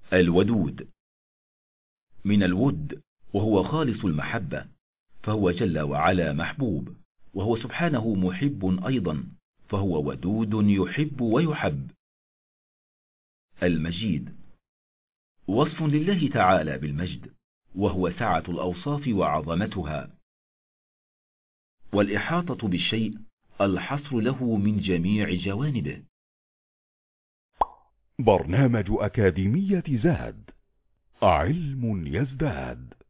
الودود من الود، وهو خالص المحبة، فهو جل وعلا محبوب، وهو سبحانه محب أيضا، فهو ودود يحب ويحب. المجيد وصف لله تعالى بالمجد، وهو سعة الأوصاف وعظمتها، والإحاطة بالشيء الحصر له من جميع جوانبه. برنامج أكاديمية زاد، علم يزداد.